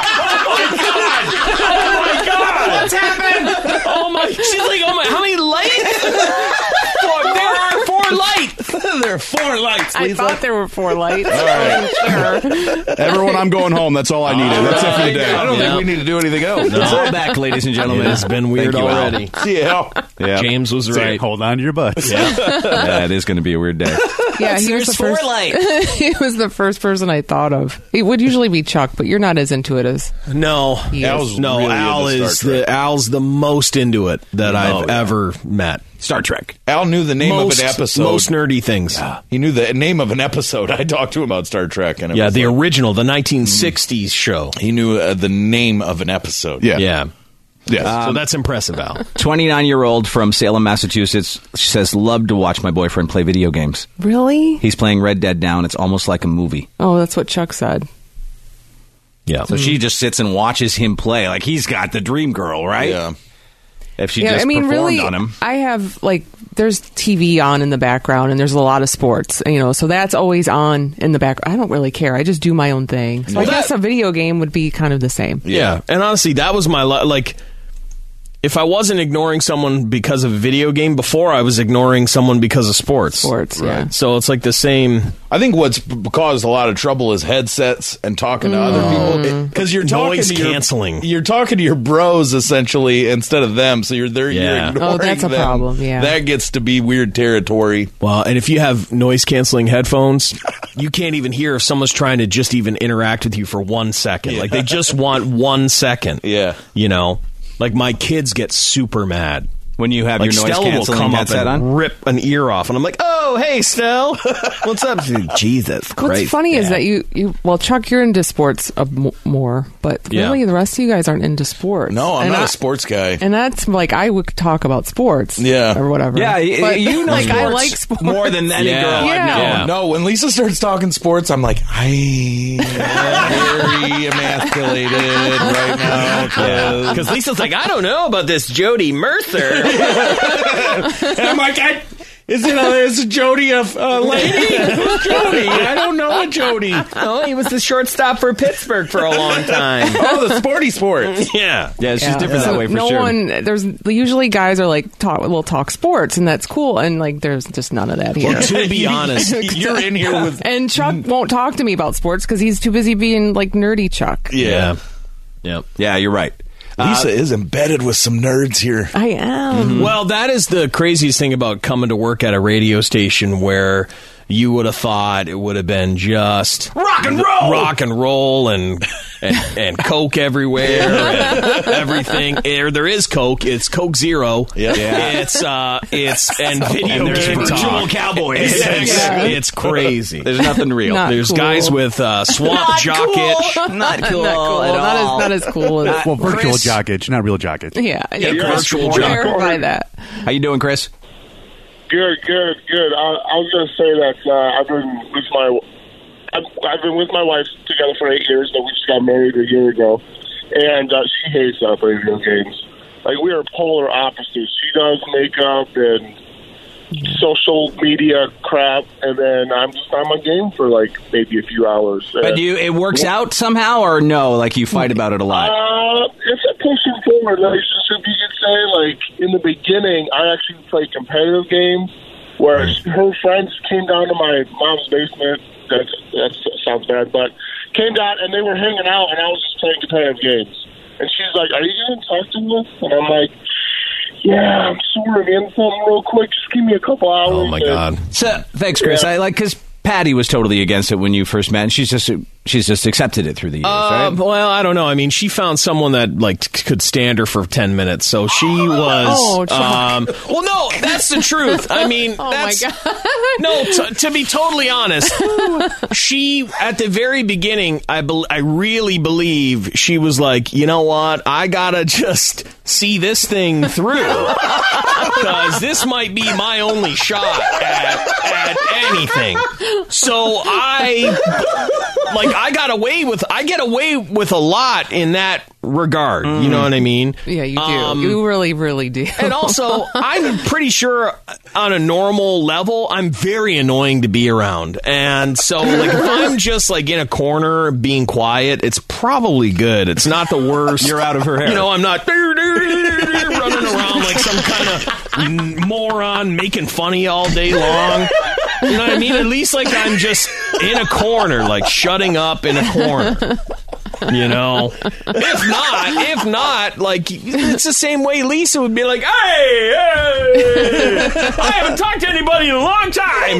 Oh, my God. What's happened? Oh, my. She's like, oh, my. How many lights? There are 4 lights. there are 4 lights, I Lisa. thought there were 4 lights. All right. Sure. Everyone, I'm going home. That's all I needed. That's it for the day. I don't think we need to do anything else. It's all back, ladies and gentlemen. It's been weird Thank you, Al. already. Yeah. Yeah. James was Say, right. hold on to your butts. Yeah, it is going to be a weird day. Yeah, he was the first. He was the first person I thought of. It would usually be Chuck, but you're not as into it as. No, He Al's is. no. really Al into is Star Trek. Al's the most into it that I've ever met. Star Trek. Al knew the name of an episode. Most nerdy things. He knew the name of an episode. I talked to him about Star Trek, and it Yeah, was the like, original, the 1960s show. he knew the name of an episode. Yeah. Yeah. Yes. So that's impressive, Al. 29-year-old from Salem, Massachusetts. She says, love to watch my boyfriend play video games. Really? He's playing Red Dead now, and it's almost like a movie. Oh, that's what Chuck said. Yeah. So she just sits and watches him play. Like, he's got the dream girl, right? Yeah. If she just performed really, on him. I have there's TV on in the background, and there's a lot of sports, so that's always on in the background. I don't really care. I just do my own thing. So I guess a video game would be kind of the same. Yeah. And honestly, that was my if I wasn't ignoring someone because of a video game before, I was ignoring someone because of sports. Sports, yeah. So it's like the same. I think what's caused a lot of trouble is headsets and talking to other people because you're talking Noise to canceling. You're talking to your bros essentially instead of them, so you're there. Yeah. You're ignoring Oh, that's a them. problem, yeah. That gets to be weird territory. Well, and if you have noise canceling headphones, you can't even hear if someone's trying to just even interact with you for 1 second. Yeah. Like they just want 1 second. Yeah. Like my kids get super mad. When you have Like your noise Stella will canceling come up headset and on? rip an ear off, and I'm like, "Oh, hey, Stell, what's up?" Jesus Christ! What's funny is that you Chuck, you're into sports more, but Yeah. really the rest of you guys aren't into sports. No, I'm And not I- a sports guy. And that's I would talk about sports, Yeah. or whatever. Yeah, But, you know I sports like sports more than any Yeah. girl I know. Yeah. No, when Lisa starts talking sports, I'm like, I'm very emasculated right now. Because Lisa's like, "I don't know about this Jody Mercer." And I'm like, is Jody a lady? Who's Jody? I don't know a Jody. Oh, he was the shortstop for Pittsburgh for a long time. Oh, the sporty sports. Yeah. Yeah, she's Yeah. different So that way for no sure. one. There's usually guys are we'll talk sports, and that's cool. And there's just none of that here. Well, to be honest, You're in here with... And Chuck won't talk to me about sports because he's too busy being nerdy Chuck. Yeah. Yep. Yeah, you're right. Lisa is embedded with some nerds here. I am. Well, that is the craziest thing about coming to work at a radio station where you would have thought it would have been just rock and roll and Coke everywhere and everything. There is Coke. It's Coke Zero. Yeah. It's and video there's game virtual talk. cowboys. It's crazy. There's nothing real. Not There's cool. guys with swamp jock itch. Not cool. Not cool. At all. Not as cool as. Well, virtual Chris. jock itch, not real jock itch. Yeah, virtual jock. verify that. How you doing, Chris? Good. I was going to say that I've been with my wife together for 8 years, but we just got married a year ago, and she hates video games. Like, we are polar opposites. She does makeup and social media crap, and then I'm a game for like maybe a few hours. But it works out somehow, or no? Like, you fight about it a lot? It's a pushing forward relationship, you could say. Like, in the beginning, I actually played competitive games where her friends came down to my mom's basement. That sounds bad, but came down and they were hanging out, and I was just playing competitive games. And she's like, "Are you going to talk to me?" And I'm like, "Yeah, I'm sort of in something real quick. Just give me a couple hours." Oh my God! So thanks, Chris. Yeah. Because Patty was totally against it when you first met, and she's just accepted it through the years, right? Well, I don't know. I mean, she found someone that could stand her for 10 minutes, so she was. Well, no, that's the truth. I mean, my God. No, to be totally honest, she at the very beginning, I really believe she was like, you know what, I gotta just see this thing through because this might be my only shot at anything. So I get away with a lot in that regard. You know what I mean? Yeah, you do. You really, really do. And also, I'm pretty sure on a normal level, I'm very annoying to be around. And so, if I'm just in a corner being quiet, it's probably good. It's not the worst. You're out of her hair. I'm not running around like some kind of moron making funny all day long. You know what I mean? At least I'm just in a corner, shutting up in a corner. If not, it's the same way Lisa would be like, hey, I haven't talked to anybody in a long time.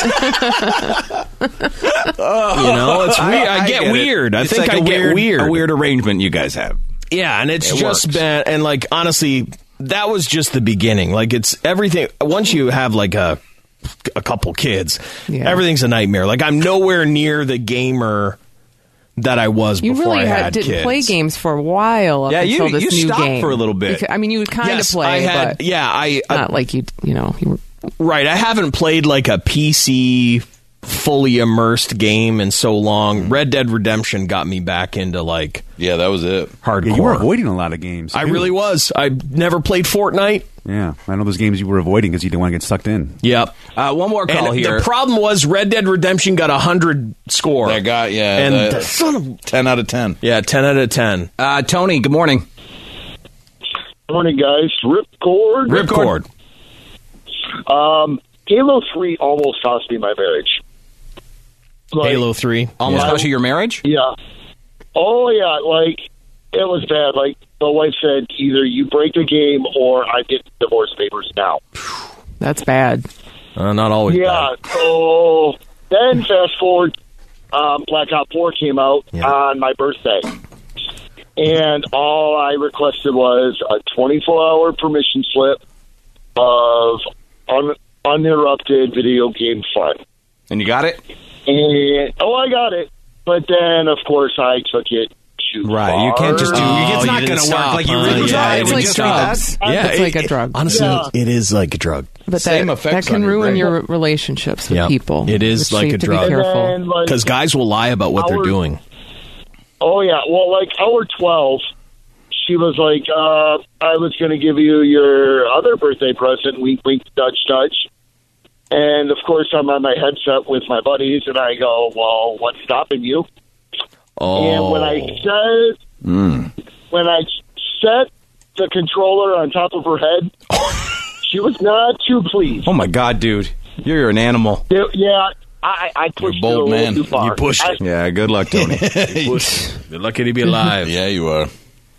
It's weird. I get weird. I think I get weird. A weird arrangement you guys have. Yeah, and it's It just works. been, and honestly, that was just the beginning. It's everything. Once you have a couple kids, everything's a nightmare. I'm nowhere near the gamer that I was You before really I had didn't kids. play games for a while up Yeah, until this you new stopped game. for a little bit. I mean, you would kind of Yes, play, I had. but not like you were. Right, I haven't played a PC fully immersed game in so long. Red Dead Redemption got me back into yeah, that was it. Hardcore. Yeah, you were avoiding a lot of games. I too. really was. I never played Fortnite. Yeah, I know those games you were avoiding because you didn't want to get sucked in. Yep. One more call and here. The problem was Red Dead Redemption got 100 score. That got, and the son of 10 out of 10. Yeah, 10 out of 10. Tony, good morning. Morning, guys. Ripcord. Halo 3 almost cost me my marriage. Halo 3 almost cost you your marriage? Yeah. Oh, yeah. It was bad. The wife said, either you break the game or I get divorce papers now. That's bad. Not always Yeah. bad. So then fast forward, Black Ops 4 came out on my birthday. And all I requested was a 24-hour permission slip of uninterrupted video game fun. And you got it? And I got it. But then, of course, I took it too Right, far. you can't just do it's not going to work. You really tried. It's It like just drugs. does. Yeah, It's like a drug. Honestly, Yeah. it is like a drug. But Same that effects can on your ruin brain. your relationships with Yeah. people. It is So like you a have to drug. Be careful. And then, Because guys will lie about what they're doing. Oh, yeah. Well, hour 12, she was like, I was going to give you your other birthday present, wink, wink, touch, touch. And, of course, I'm on my headset with my buddies, and I go, well, what's stopping you? And when I set the controller on top of her head, she was not too pleased. Oh, my God, dude. You're an animal. Yeah, I pushed You're a bold it a man. little too far. You pushed it. Yeah, good luck, Tony. You're lucky to be alive. Yeah, you are.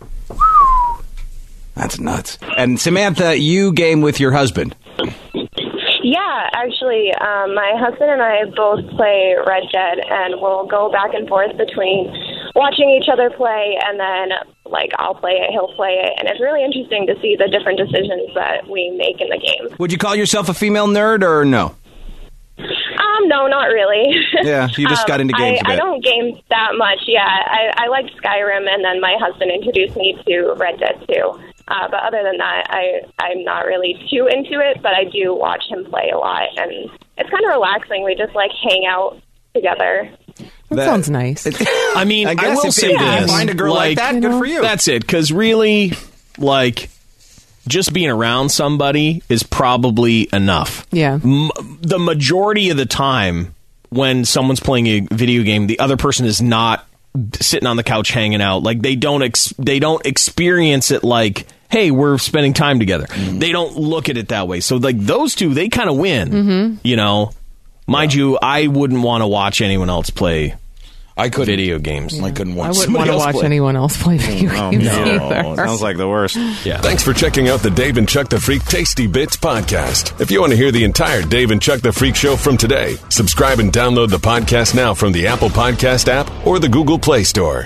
That's nuts. And Samantha, you game with your husband. Yeah, actually, my husband and I both play Red Dead, and we'll go back and forth between watching each other play, and then, I'll play it, he'll play it, and it's really interesting to see the different decisions that we make in the game. Would you call yourself a female nerd or no? No, not really. Yeah, you just got into games a bit. I don't game that much, yeah. I liked Skyrim, and then my husband introduced me to Red Dead 2. But other than that, I'm not really too into it, but I do watch him play a lot, and it's kind of relaxing. We just like hang out together. That sounds nice. I mean, I guess will if say you this. find a girl like that, good for you. That's it, because really, like, just being around somebody is probably enough. Yeah. The majority of the time when someone's playing a video game, the other person is not sitting on the couch hanging out. Like, they don't experience it like, hey, we're spending time together. They don't look at it that way. So, like, those two, they kind of win, you know? Mind you, I wouldn't want to watch anyone else play video games. I couldn't I watch wouldn't want to watch anyone else play video games either. It sounds like the worst. Yeah. Thanks for checking out the Dave and Chuck the Freak Tasty Bits podcast. If you want to hear the entire Dave and Chuck the Freak show from today, subscribe and download the podcast now from the Apple Podcast app or the Google Play Store.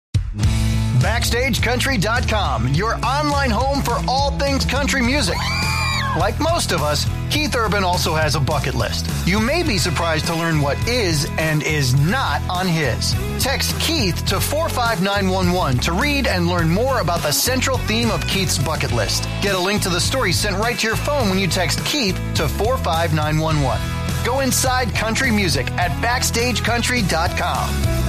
BackstageCountry.com, your online home for all things country music. Like most of us, Keith Urban also has a bucket list. You may be surprised to learn what is and is not on his. Text Keith to 45911 to read and learn more about the central theme of Keith's bucket list. Get a link to the story sent right to your phone when you text Keith to 45911. Go inside country music at BackstageCountry.com.